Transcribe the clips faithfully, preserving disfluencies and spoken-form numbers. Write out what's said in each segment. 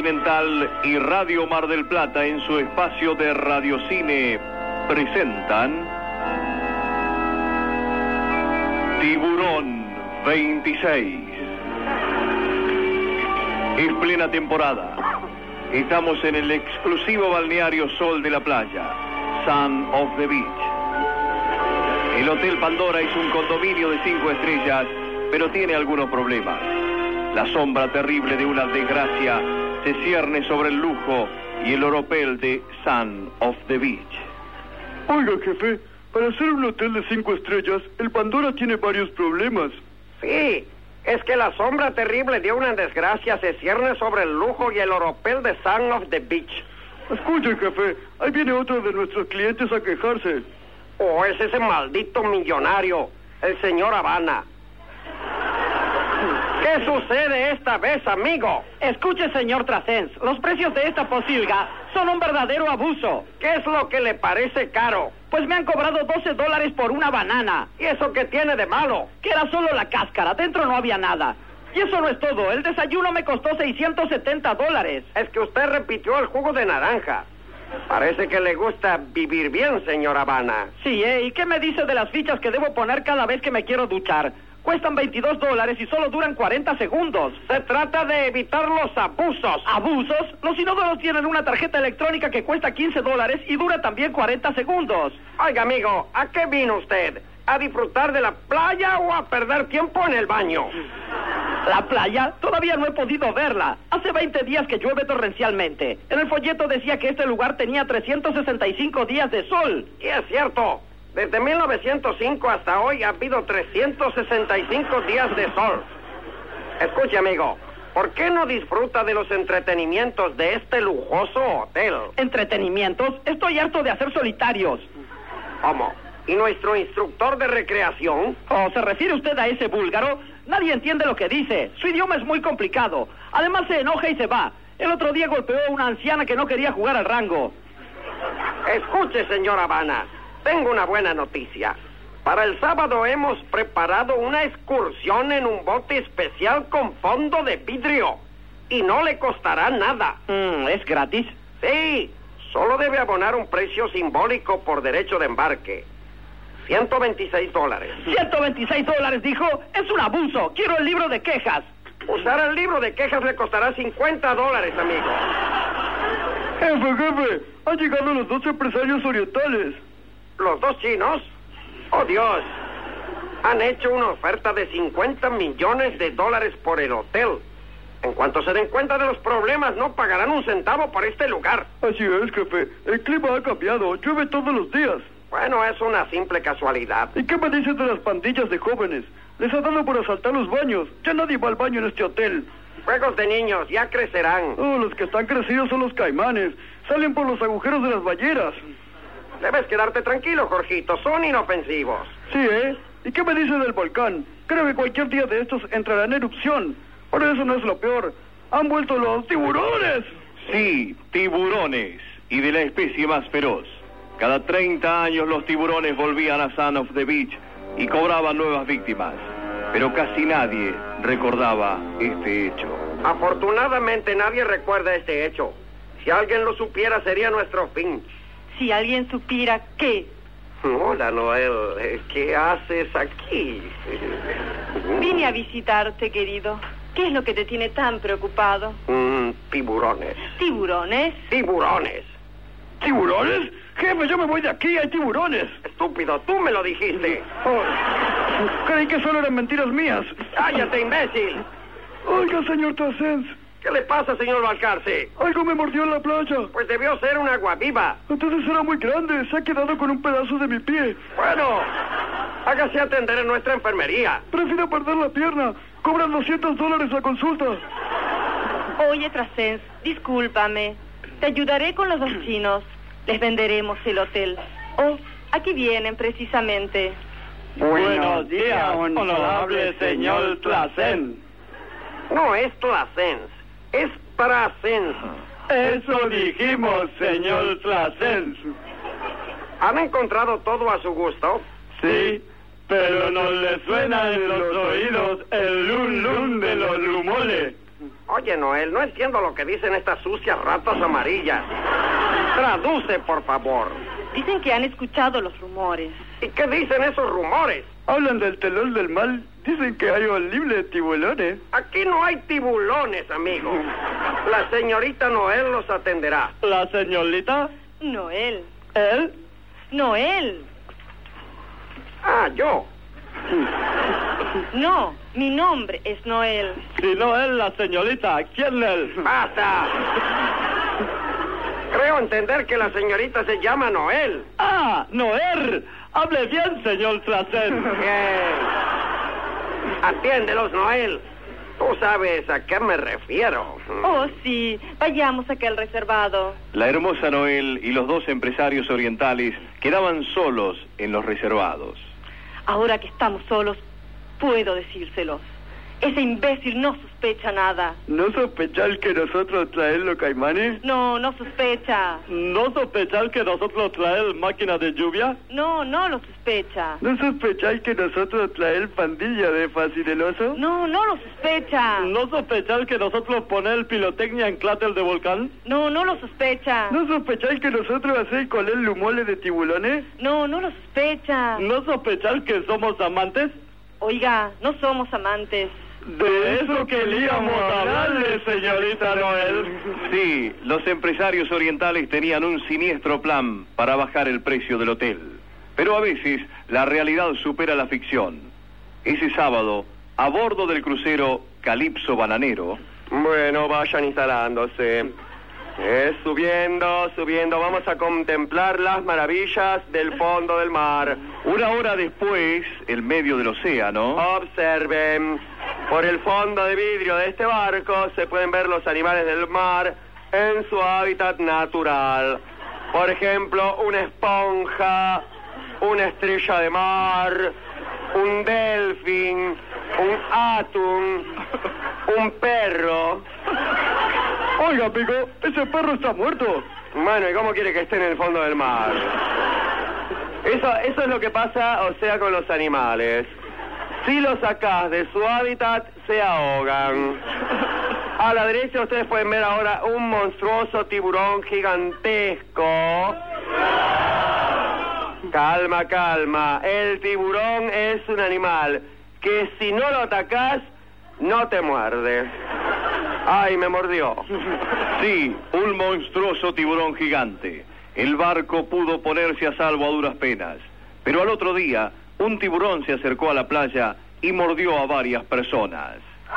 Continental y Radio Mar del Plata en su espacio de radiocine presentan Tiburón veintiséis. Es plena temporada. Estamos en el exclusivo balneario Sol de la Playa, Sun of the Beach. El Hotel Pandora es un condominio de cinco estrellas, pero tiene algunos problemas. La sombra terrible de una desgracia se cierne sobre el lujo y el oropel de Sun of the Beach. Oiga, jefe, para ser un hotel de cinco estrellas, el Pandora tiene varios problemas. Sí, es que la sombra terrible de una desgracia se cierne sobre el lujo y el oropel de Sun of the Beach. Escuche, jefe, ahí viene otro de nuestros clientes a quejarse. Oh, es ese maldito millonario, el señor Habana. ¿Qué sucede esta vez, amigo? Escuche, señor Trasens, los precios de esta posilga son un verdadero abuso. ¿Qué es lo que le parece caro? Pues me han cobrado doce dólares por una banana. ¿Y eso qué tiene de malo? Que era solo la cáscara, dentro no había nada. Y eso no es todo, el desayuno me costó seiscientos setenta dólares. Es que usted repitió el jugo de naranja. Parece que le gusta vivir bien, señor Habana. Sí, ¿eh? ¿Y qué me dice de las fichas que debo poner cada vez que me quiero duchar? Cuestan veintidós dólares y solo duran cuarenta segundos. Se trata de evitar los abusos. ¿Abusos? Los inodoros tienen una tarjeta electrónica que cuesta quince dólares y dura también cuarenta segundos. Oiga, amigo, ¿a qué vino usted? ¿A disfrutar de la playa o a perder tiempo en el baño? ¿La playa? Todavía no he podido verla. Hace veinte días que llueve torrencialmente. En el folleto decía que este lugar tenía trescientos sesenta y cinco días de sol. Y es cierto. Desde mil novecientos cinco hasta hoy ha habido trescientos sesenta y cinco días de sol. Escuche, amigo, ¿por qué no disfruta de los entretenimientos de este lujoso hotel? ¿Entretenimientos? Estoy harto de hacer solitarios. ¿Cómo? ¿Y nuestro instructor de recreación? ¿O se refiere usted a ese búlgaro? Nadie entiende lo que dice. Su idioma es muy complicado. Además se enoja y se va. El otro día golpeó a una anciana que no quería jugar al rango. Escuche, señor Habana. Tengo una buena noticia. Para el sábado hemos preparado una excursión en un bote especial con fondo de vidrio. Y no le costará nada. Mm, ¿Es gratis? Sí, solo debe abonar un precio simbólico por derecho de embarque. ciento veintiséis dólares. ¿ciento veintiséis dólares, dijo? Es un abuso. Quiero el libro de quejas. Usar el libro de quejas le costará cincuenta dólares, amigo. Jefe, jefe, han llegado los dos empresarios orientales. ¿Los dos chinos? ¡Oh, Dios! Han hecho una oferta de cincuenta millones de dólares por el hotel. En cuanto se den cuenta de los problemas, no pagarán un centavo por este lugar. Así es, jefe. El clima ha cambiado. Llueve todos los días. Bueno, es una simple casualidad. ¿Y qué me dices de las pandillas de jóvenes? Les ha dado por asaltar los baños. Ya nadie va al baño en este hotel. Juegos de niños, ya crecerán. Oh, los que están crecidos son los caimanes. Salen por los agujeros de las balleras. Debes quedarte tranquilo, Jorgito. Son inofensivos. Sí, ¿eh? ¿Y qué me dice del volcán? Creo que cualquier día de estos entrará en erupción. Pero eso no es lo peor. ¡Han vuelto los tiburones! Sí, tiburones, y de la especie más feroz. Cada treinta años los tiburones volvían a Sun of the Beach y cobraban nuevas víctimas. Pero casi nadie recordaba este hecho. Afortunadamente nadie recuerda este hecho. Si alguien lo supiera sería nuestro fin. Si alguien supiera qué. Hola, Noel. ¿Qué haces aquí? Vine a visitarte, querido. ¿Qué es lo que te tiene tan preocupado? Mm, tiburones. ¿Tiburones? Tiburones. ¿Tiburones? Jefe, yo me voy de aquí, hay tiburones. Estúpido, tú me lo dijiste. Oh, creí que solo eran mentiras mías. ¡Cállate, imbécil! Oiga, señor Trasens. ¿Qué le pasa, señor Balcarce? Algo me mordió en la playa. Pues debió ser un agua viva. Entonces era muy grande, se ha quedado con un pedazo de mi pie. Bueno, hágase atender en nuestra enfermería. Prefiero perder la pierna. Cobran doscientos dólares la consulta. Oye, Trasens, discúlpame. Te ayudaré con los dos chinos. Les venderemos el hotel. Oh, aquí vienen precisamente. Buenos días, honorable señor Trasens. No es Trasens, es Trasens. Eso dijimos, señor Trasens. ¿Han encontrado todo a su gusto? Sí, pero nos le suena en los oídos el lun lun de los lumoles. Oye, Noel, no entiendo lo que dicen estas sucias ratas amarillas. Traduce, por favor. Dicen que han escuchado los rumores. ¿Y qué dicen esos rumores? Hablan del telón del mal. Dicen que hay un libro de tiburones. Aquí no hay tiburones, amigo. La señorita Noel los atenderá. ¿La señorita? Noel. ¿Él? Noel. Ah, yo. No, mi nombre es Noel. Si no él, la señorita, ¿quién él? ¡Basta! Creo entender que la señorita se llama Noel. ¡Ah, Noel! Hable bien, señor Tracen. Bien. Atiéndelos, Noel. Tú sabes a qué me refiero. Oh, sí. Vayamos a aquel reservado. La hermosa Noel y los dos empresarios orientales quedaban solos en los reservados. Ahora que estamos solos, puedo decírselos. Ese imbécil no sospecha nada. ¿No sospechar que nosotros traemos los caimanes? No, no sospecha. ¿No sospechar que nosotros traemos máquina de lluvia? No, no lo sospecha. ¿No sospechar que nosotros traemos pandilla de facineloso? No, no lo sospecha. ¿No sospechar que nosotros poner pirotecnia en cráter de volcán? No, no lo sospecha. ¿No sospechar que nosotros hacemos con él lumole de tiburones? No, no lo sospecha. ¿No sospechar que somos amantes? Oiga, no somos amantes. De eso queríamos hablarle, señorita Noel. Sí, los empresarios orientales tenían un siniestro plan para bajar el precio del hotel. Pero a veces la realidad supera la ficción. Ese sábado, a bordo del crucero Calipso Bananero... Bueno, vayan instalándose. Es subiendo, subiendo. Vamos a contemplar las maravillas del fondo del mar. Una hora después, en medio del océano... Observen. Por el fondo de vidrio de este barco se pueden ver los animales del mar en su hábitat natural. Por ejemplo, una esponja, una estrella de mar, un delfín, un atún, un perro. Oiga, amigo, ese perro está muerto. Bueno, ¿y cómo quiere que esté en el fondo del mar? Eso, eso es lo que pasa, o sea, con los animales. Si los sacás de su hábitat, se ahogan. A la derecha ustedes pueden ver ahora un monstruoso tiburón gigantesco. Calma, calma. El tiburón es un animal que si no lo atacás, no te muerde. Ay, me mordió. Sí, un monstruoso tiburón gigante. El barco pudo ponerse a salvo a duras penas. Pero al otro día, un tiburón se acercó a la playa y mordió a varias personas.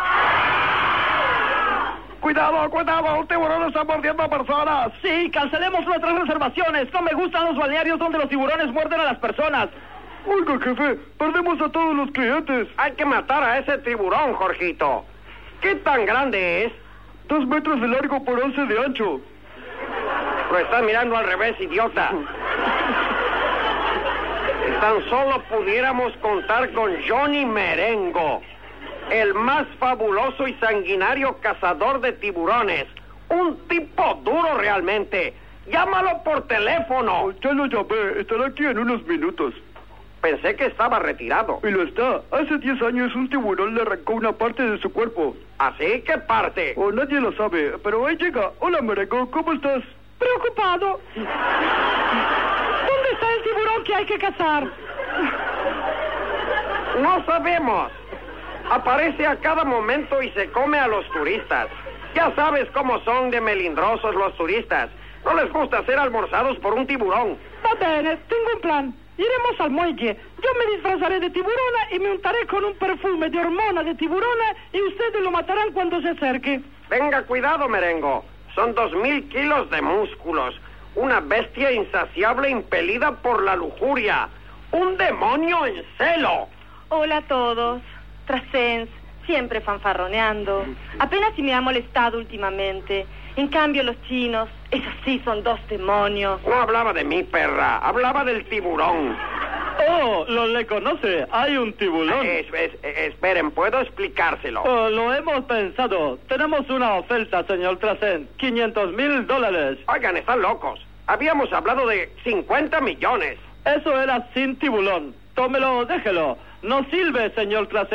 ¡Cuidado, cuidado! ¡Un tiburón está mordiendo a personas! Sí, cancelemos nuestras reservaciones. No me gustan los balnearios donde los tiburones muerden a las personas. Oiga, jefe, perdemos a todos los clientes. Hay que matar a ese tiburón, Jorgito. ¿Qué tan grande es? Dos metros de largo por once de ancho. Lo estás mirando al revés, idiota. Si tan solo pudiéramos contar con Johnny Merengo, el más fabuloso y sanguinario cazador de tiburones. Un tipo duro realmente. Llámalo por teléfono. Ya lo llamé, estará aquí en unos minutos. Pensé que estaba retirado. Y lo está. Hace diez años un tiburón le arrancó una parte de su cuerpo. ¿Así? ¿Qué parte? O nadie lo sabe, pero ahí llega. Hola, Merengo, ¿cómo estás? Preocupado. ¿Dónde está el tiburón que hay que cazar? No sabemos. Aparece a cada momento y se come a los turistas. Ya sabes cómo son de melindrosos los turistas. No les gusta ser almorzados por un tiburón. Va bene, tengo un plan. Iremos al muelle. Yo me disfrazaré de tiburona y me untaré con un perfume de hormona de tiburona y ustedes lo matarán cuando se acerque. Tenga cuidado, Merengo. Son dos mil kilos de músculos. Una bestia insaciable impelida por la lujuria. Un demonio en celo. Hola a todos. Trasens, siempre fanfarroneando. Apenas si me ha molestado últimamente. En cambio, los chinos, esos sí son dos demonios. No hablaba de mí, perra. Hablaba del tiburón. Oh, lo le conoce. Hay un tiburón. Es, es, es, esperen, ¿puedo explicárselo? Oh, lo hemos pensado. Tenemos una oferta, señor Tracen. quinientos mil dólares. Oigan, están locos. Habíamos hablado de cincuenta millones. Eso era sin tiburón. Tómelo o déjelo. No sirve, señor Tracen.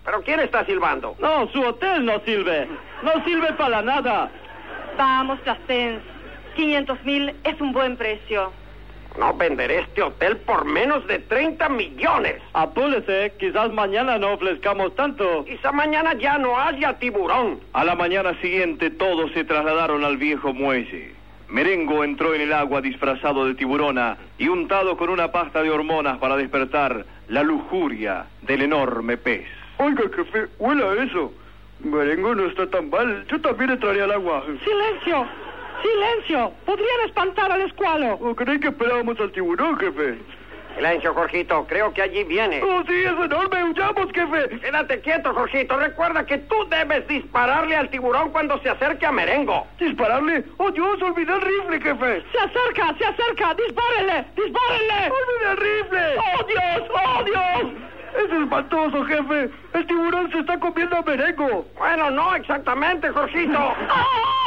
¿Pero quién está silbando? No, su hotel no sirve. No sirve para nada. Vamos, Trasens. quinientos mil es un buen precio. No venderé este hotel por menos de treinta millones. Apúrese, quizás mañana no ofrezcamos tanto. Quizá mañana ya no haya tiburón. A la mañana siguiente todos se trasladaron al viejo muelle. Merengo entró en el agua disfrazado de tiburona y untado con una pasta de hormonas para despertar la lujuria del enorme pez. Oiga, jefe, huela eso. Merengo no está tan mal. Yo también entraría al agua. ¡Silencio! ¡Silencio! Podrían espantar al escualo. ¿O creí que esperábamos al tiburón, jefe? Silencio, Jorgito. Creo que allí viene. ¡Oh, sí, es enorme! ¡Huyamos, jefe! Quédate quieto, Jorgito. Recuerda que tú debes dispararle al tiburón cuando se acerque a Merengo. ¿Dispararle? ¡Oh, Dios! ¡Olvidé el rifle, jefe! ¡Se acerca! ¡Se acerca! ¡Dispárenle! ¡Dispárenle! ¡Olvidé el rifle! ¡Oh, Dios! ¡Oh, Dios! ¡Es espantoso, jefe! ¡El tiburón se está comiendo a Merengo! Bueno, no exactamente, Jorgito. ¡Ah!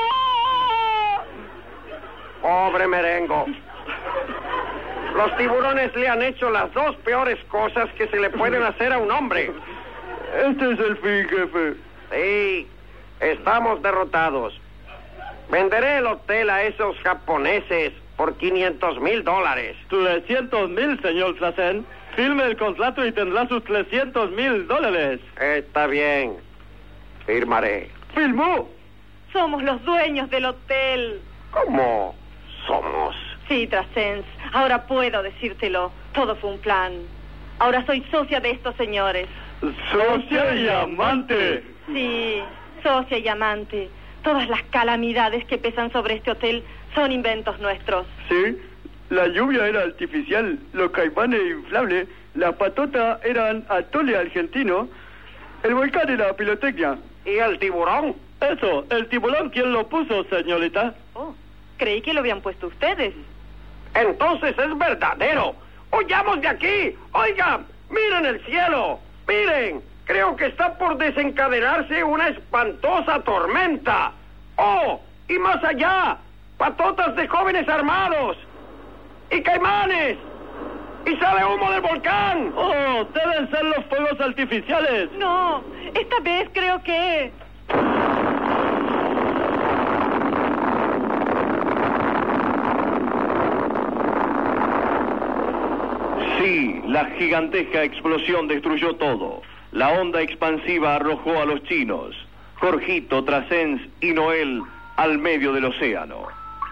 Pobre Merengo. Los tiburones le han hecho las dos peores cosas que se le pueden hacer a un hombre. Este es el fin, jefe. Sí, estamos derrotados. Venderé el hotel a esos japoneses por quinientos mil dólares. trescientos mil, señor Trasens. Firme el contrato y tendrá sus trescientos mil dólares. Está bien. Firmaré. ¡Filmó! Somos los dueños del hotel. ¿Cómo somos? Sí, Trasens. Ahora puedo decírtelo. Todo fue un plan. Ahora soy socia de estos señores. ¡Socia y amante! Sí, socia y amante. Todas las calamidades que pesan sobre este hotel son inventos nuestros. Sí, la lluvia era artificial, los caimanes inflables, las patotas eran atole argentino, el volcán era pirotecnia. ¿Y el tiburón? Eso, el tiburón, ¿quién lo puso, señorita? Oh, creí que lo habían puesto ustedes. Entonces es verdadero. ¡Huyamos de aquí! ¡Oigan! ¡Miren el cielo! ¡Miren! Creo que está por desencadenarse una espantosa tormenta. ¡Oh! Y más allá, patotas de jóvenes armados. ¡Y caimanes! ¡Y sale humo del volcán! ¡Oh! Deben ser los fuegos artificiales. No, esta vez creo que... Sí, la gigantesca explosión destruyó todo. La onda expansiva arrojó a los chinos, Jorgito, Trasens y Noel al medio del océano.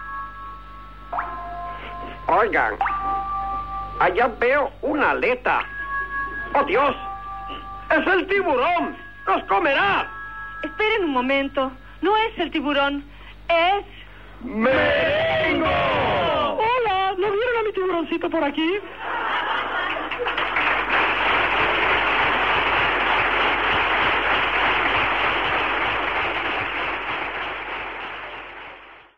Oigan, allá veo una aleta. ¡Oh, Dios! ¡Es el tiburón! ¡Nos comerá! Esperen un momento. No es el tiburón. Es... ¡Merengo! Hola, ¿no vieron a mi tiburoncito por aquí?